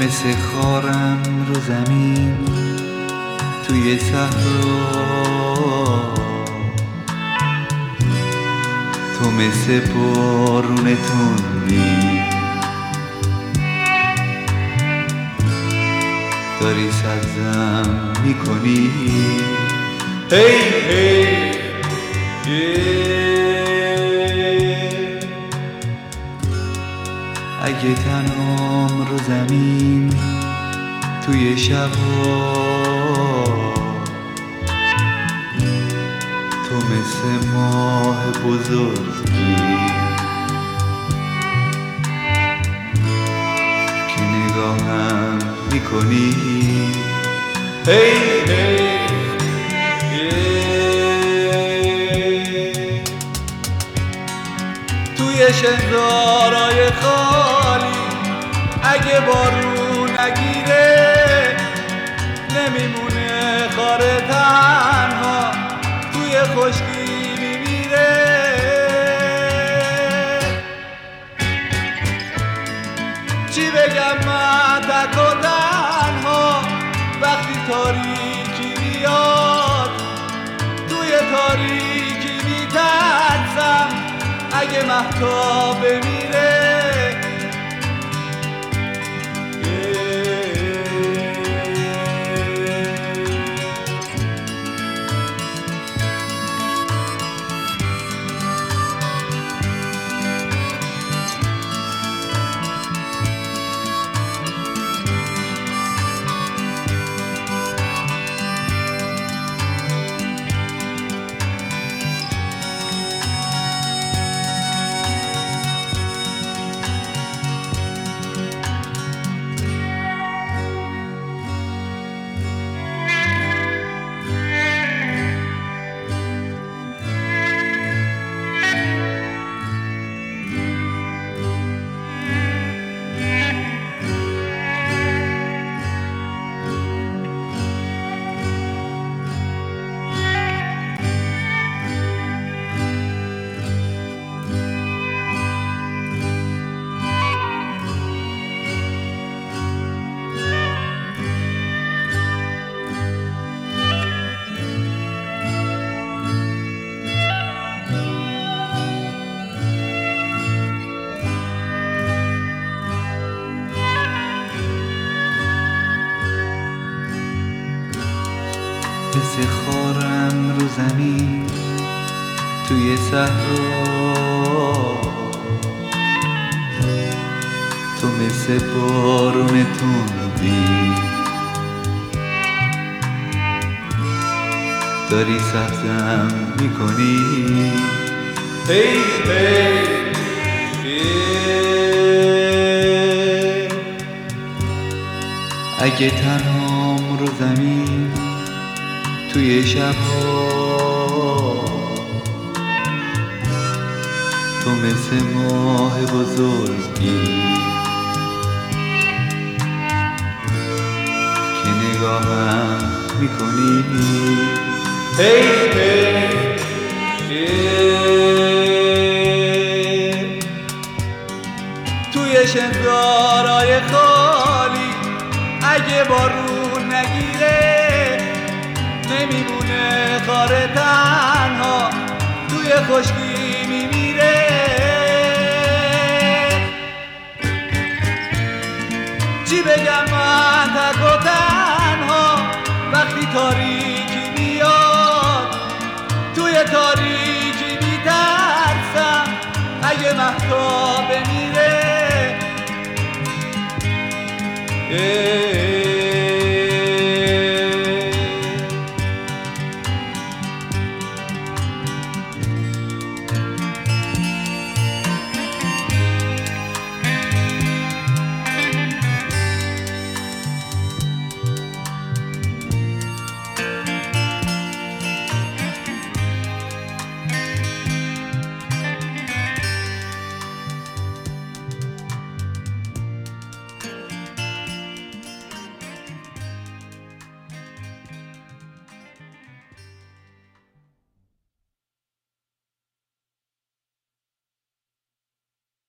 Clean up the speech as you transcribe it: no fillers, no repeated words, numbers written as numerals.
مثل خارم رو زمین توی صحرا، تو مثل بارون تندی داری سبزم میکنی. هی هی اگه تنهام رو زمین توی شبا، تو مثل ماه بزرگی که نگاهم میکنی. هی هی توی شهرهای خالی اگه بارون نگیره نمیمونه خاره تنها توی خشکی میمیره. چی بگم من تک و تنها وقتی تاریکی میاد، توی تاریکی میترسم اگه مهتاب بمیره. مثل خارم رو زمین توی صحرا، تو مثل بارون تندی داری سبزم میکنی. هی هی اگه تنهام رو زمین توی شبها، تو مثل ماه بزرگی که نگاهم میکنی. هی هی توی شهرهای خالی اگه بارون نگیره نمیمونه خاره تنها توی خشکی میمیره. چی بگم من تک و تنها وقتی تاریکی میاد، توی تاریکی میترسم اگه مهتاب بمیره.